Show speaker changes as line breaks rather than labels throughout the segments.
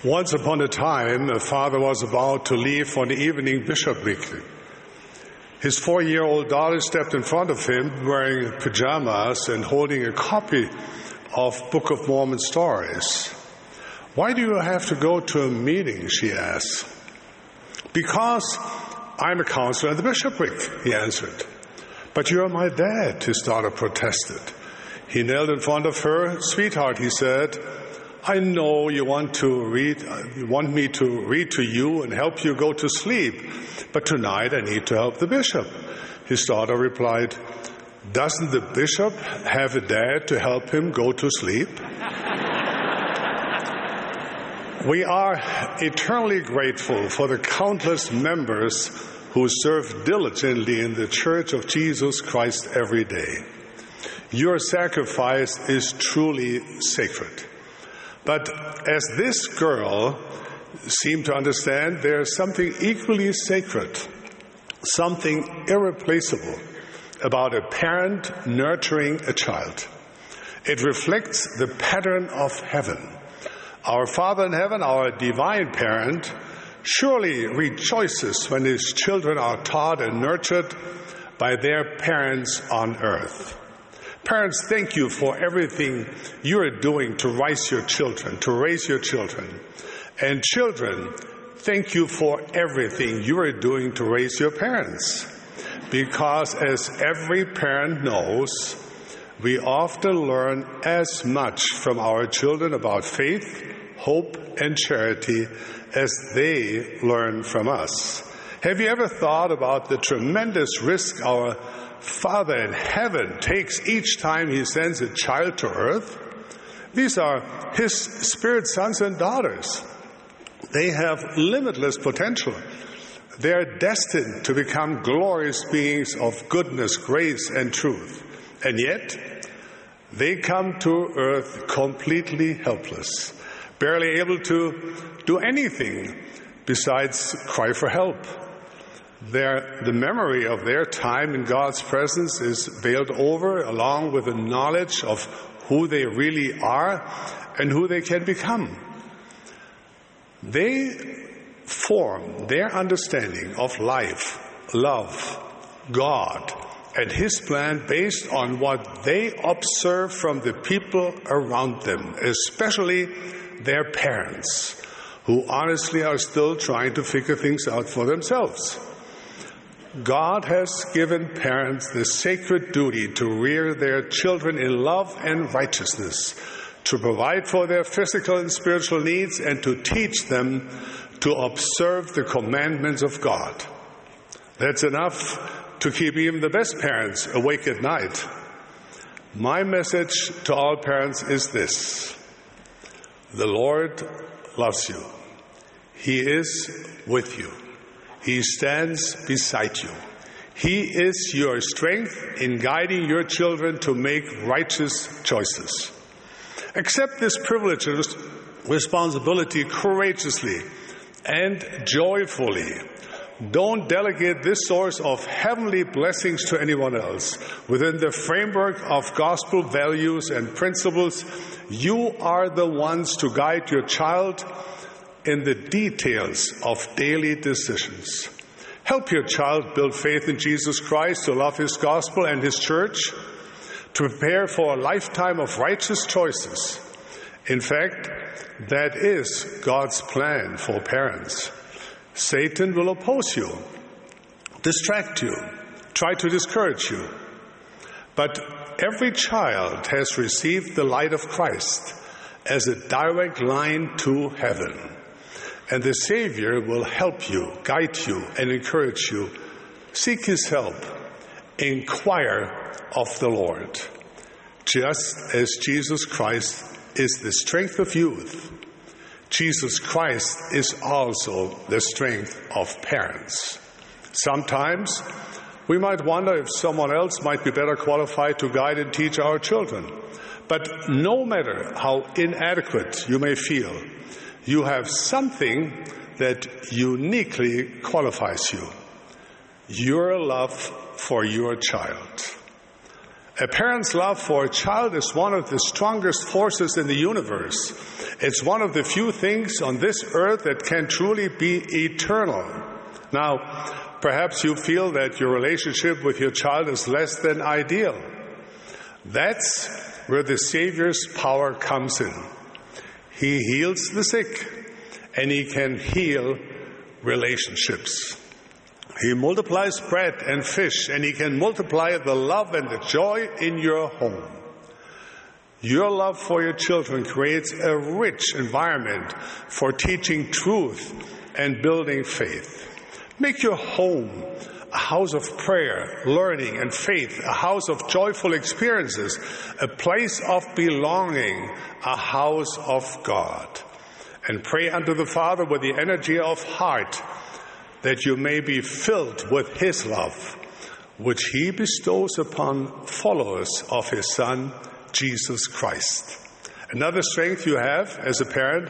Once upon a time, a father was about to leave for the evening bishopric. His 4-year-old daughter stepped in front of him wearing pajamas and holding a copy of Book of Mormon stories. "Why do you have to go to a meeting?" she asked. "Because I'm a counselor at the bishopric," he answered. "But you're my dad," his daughter protested. He knelt in front of her. "Sweetheart," he said, "I know you want me to read to you and help you go to sleep, but tonight I need to help the bishop." His daughter replied, "Doesn't the bishop have a dad to help him go to sleep?" We are eternally grateful for the countless members who serve diligently in the Church of Jesus Christ every day. Your sacrifice is truly sacred. But as this girl seemed to understand, there is something equally sacred, something irreplaceable about a parent nurturing a child. It reflects the pattern of heaven. Our Father in heaven, our divine parent, surely rejoices when his children are taught and nurtured by their parents on earth. Parents, thank you for everything you are doing to raise your children. And children, thank you for everything you are doing to raise your parents. Because as every parent knows, we often learn as much from our children about faith, hope, and charity as they learn from us. Have you ever thought about the tremendous risk our Father in heaven takes each time he sends a child to earth? These are his spirit sons and daughters. They have limitless potential. They are destined to become glorious beings of goodness, grace, and truth. And yet, they come to earth completely helpless, barely able to do anything besides cry for help. The memory of their time in God's presence is veiled over, along with the knowledge of who they really are and who they can become. They form their understanding of life, love, God, and His plan based on what they observe from the people around them, especially their parents, who honestly are still trying to figure things out for themselves. God has given parents the sacred duty to rear their children in love and righteousness, to provide for their physical and spiritual needs, and to teach them to observe the commandments of God. That's enough to keep even the best parents awake at night. My message to all parents is this: the Lord loves you. He is with you. He stands beside you. He is your strength in guiding your children to make righteous choices. Accept this privilege and responsibility courageously and joyfully. Don't delegate this source of heavenly blessings to anyone else. Within the framework of gospel values and principles, you are the ones to guide your child in the details of daily decisions. Help your child build faith in Jesus Christ, to love His gospel and His church, to prepare for a lifetime of righteous choices. In fact, that is God's plan for parents. Satan will oppose you, distract you, try to discourage you. But every child has received the light of Christ as a direct line to heaven. And the Savior will help you, guide you, and encourage you. Seek His help. Inquire of the Lord. Just as Jesus Christ is the strength of youth, Jesus Christ is also the strength of parents. Sometimes we might wonder if someone else might be better qualified to guide and teach our children. But no matter how inadequate you may feel, you have something that uniquely qualifies you: your love for your child. A parent's love for a child is one of the strongest forces in the universe. It's one of the few things on this earth that can truly be eternal. Now, perhaps you feel that your relationship with your child is less than ideal. That's where the Savior's power comes in. He heals the sick, and He can heal relationships. He multiplies bread and fish, and He can multiply the love and the joy in your home. Your love for your children creates a rich environment for teaching truth and building faith. Make your home a house of prayer, learning, and faith, a house of joyful experiences, a place of belonging, a house of God. And pray unto the Father with the energy of heart, that you may be filled with His love, which He bestows upon followers of His Son, Jesus Christ. Another strength you have as a parent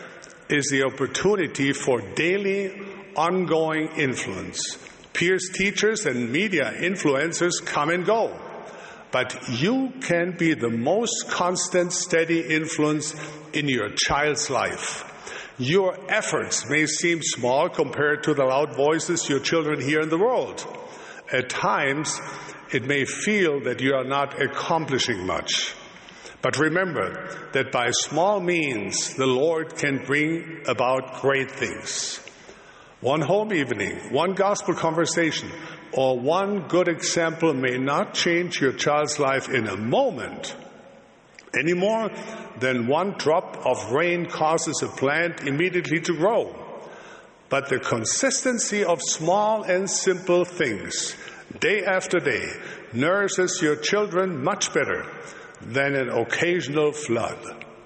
is the opportunity for daily, ongoing influence. Peers, teachers, and media influencers come and go, but you can be the most constant, steady influence in your child's life. Your efforts may seem small compared to the loud voices your children hear in the world. At times, it may feel that you are not accomplishing much. But remember that by small means, the Lord can bring about great things. One home evening, one gospel conversation, or one good example may not change your child's life in a moment, any more than one drop of rain causes a plant immediately to grow. But the consistency of small and simple things, day after day, nourishes your children much better than an occasional flood.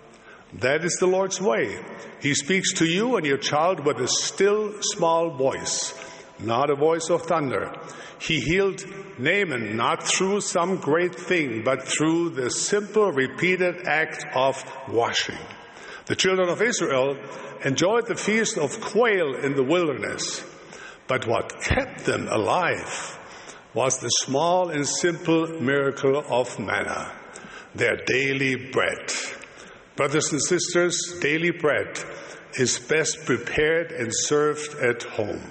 That is the Lord's way. He speaks to you and your child with a still, small voice, not a voice of thunder. He healed Naaman not through some great thing, but through the simple, repeated act of washing. The children of Israel enjoyed the feast of quail in the wilderness, but what kept them alive was the small and simple miracle of manna, their daily bread. Brothers and sisters, daily bread is best prepared and served at home.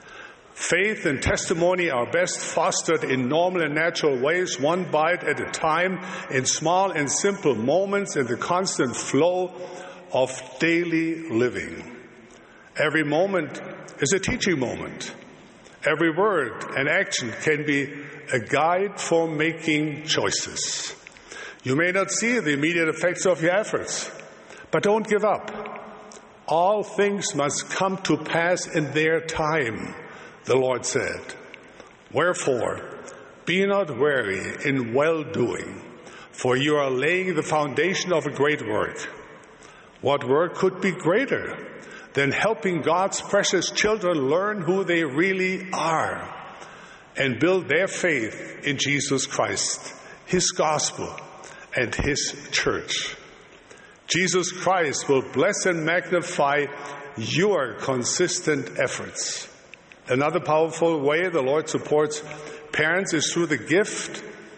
Faith and testimony are best fostered in normal and natural ways, one bite at a time, in small and simple moments, in the constant flow of daily living. Every moment is a teaching moment. Every word and action can be a guide for making choices. You may not see the immediate effects of your efforts, but don't give up. All things must come to pass in their time, the Lord said. Wherefore, be not weary in well-doing, for you are laying the foundation of a great work. What work could be greater than helping God's precious children learn who they really are and build their faith in Jesus Christ, His gospel, and His church? Jesus Christ will bless and magnify your consistent efforts. Another powerful way the Lord supports parents is through the gift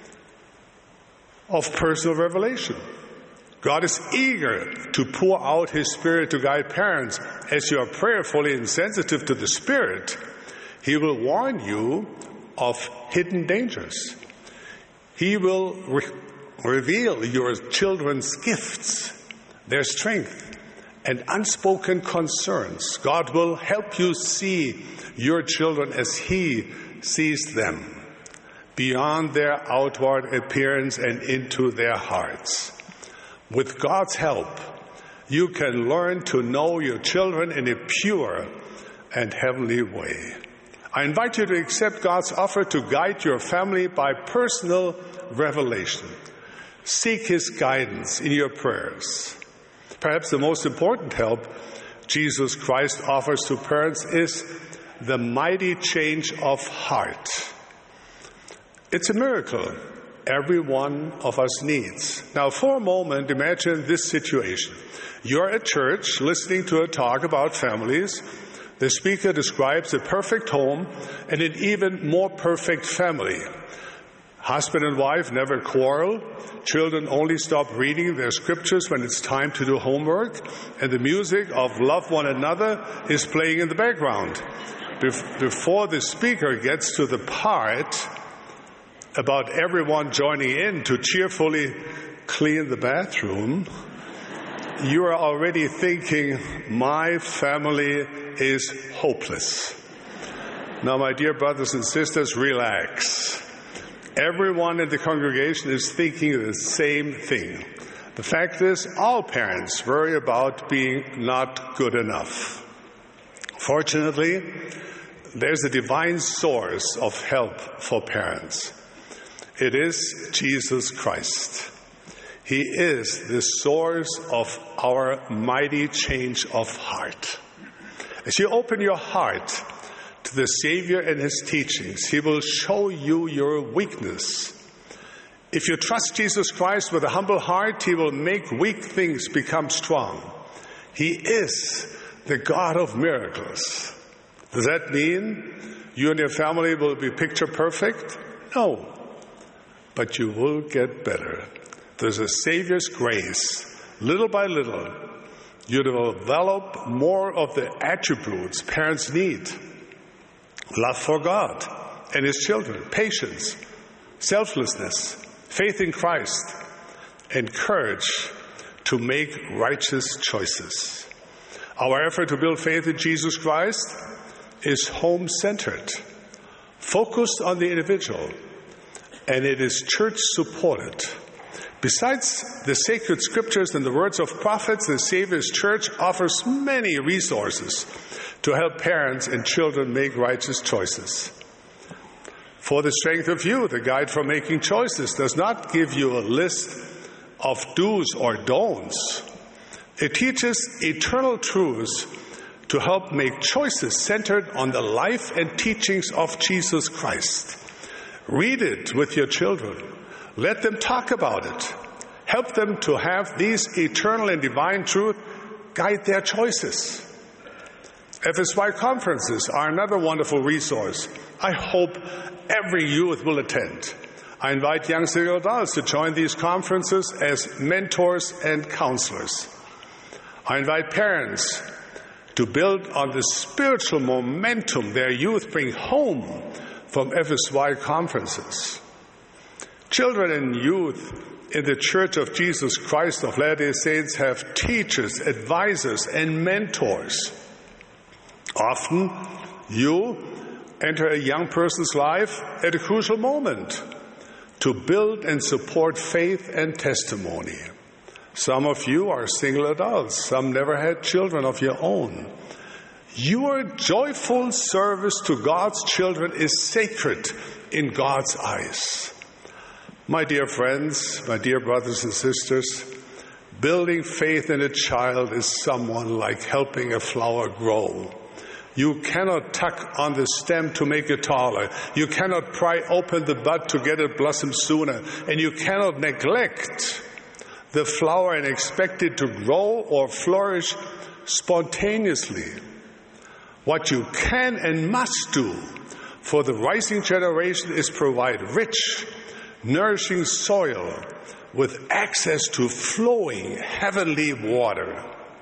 of personal revelation. God is eager to pour out His Spirit to guide parents. As you are prayerfully and sensitive to the Spirit, He will warn you of hidden dangers. He will reveal your children's gifts, their strength, and unspoken concerns. God will help you see your children as He sees them, beyond their outward appearance and into their hearts. With God's help, you can learn to know your children in a pure and heavenly way. I invite you to accept God's offer to guide your family by personal revelation. Seek His guidance in your prayers. Perhaps the most important help Jesus Christ offers to parents is the mighty change of heart. It's a miracle every one of us needs. Now, for a moment, imagine this situation. You're at church listening to a talk about families. The speaker describes a perfect home and an even more perfect family. Husband and wife never quarrel. Children only stop reading their scriptures when it's time to do homework, and the music of love one another is playing in the background. Before the speaker gets to the part about everyone joining in to cheerfully clean the bathroom, you are already thinking, my family is hopeless. Now, my dear brothers and sisters, relax. Everyone in the congregation is thinking the same thing. The fact is, all parents worry about being not good enough. Fortunately, there's a divine source of help for parents. It is Jesus Christ. He is the source of our mighty change of heart. As you open your heart to the Savior and His teachings, He will show you your weakness. If you trust Jesus Christ with a humble heart, He will make weak things become strong. He is the God of miracles. Does that mean you and your family will be picture perfect? No. But you will get better. There's a Savior's grace. Little by little, you develop more of the attributes parents need. Love for God and His children, patience, selflessness, faith in Christ, and courage to make righteous choices. Our effort to build faith in Jesus Christ is home-centered, focused on the individual, and it is church-supported. Besides the sacred scriptures and the words of prophets, the Savior's Church offers many resources to help parents and children make righteous choices. For the Strength of You, the guide for making choices, does not give you a list of do's or don'ts. It teaches eternal truths to help make choices centered on the life and teachings of Jesus Christ. Read it with your children. Let them talk about it. Help them to have these eternal and divine truths guide their choices. FSY conferences are another wonderful resource. I hope every youth will attend. I invite young single adults to join these conferences as mentors and counselors. I invite parents to build on the spiritual momentum their youth bring home from FSY conferences. Children and youth in the Church of Jesus Christ of Latter-day Saints have teachers, advisors, and mentors. Often, you enter a young person's life at a crucial moment to build and support faith and testimony. Some of you are single adults. Some never had children of your own. Your joyful service to God's children is sacred in God's eyes. My dear friends, my dear brothers and sisters, building faith in a child is someone like helping a flower grow. You cannot tuck on the stem to make it taller. You cannot pry open the bud to get it blossom sooner. And you cannot neglect the flower and expect it to grow or flourish spontaneously. What you can and must do for the rising generation is provide rich, nourishing soil with access to flowing heavenly water.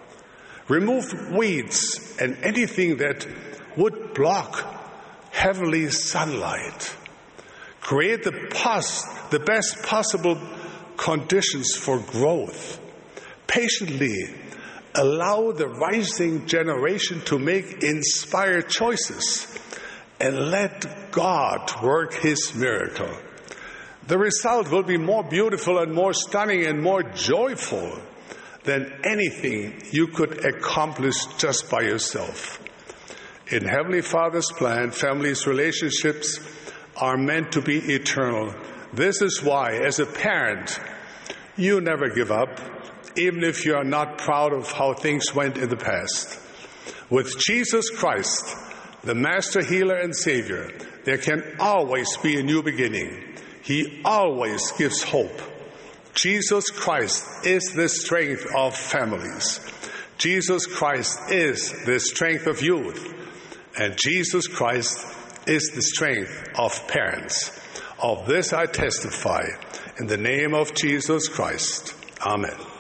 Remove weeds and anything that would block heavenly sunlight. Create the best possible conditions for growth. Patiently allow the rising generation to make inspired choices and let God work His miracle. The result will be more beautiful and more stunning and more joyful than anything you could accomplish just by yourself. In Heavenly Father's plan, families' relationships are meant to be eternal. This is why, as a parent, you never give up, even if you are not proud of how things went in the past. With Jesus Christ, the Master, Healer, and Savior, there can always be a new beginning. He always gives hope. Jesus Christ is the strength of families. Jesus Christ is the strength of youth. And Jesus Christ is the strength of parents. Of this I testify in the name of Jesus Christ. Amen.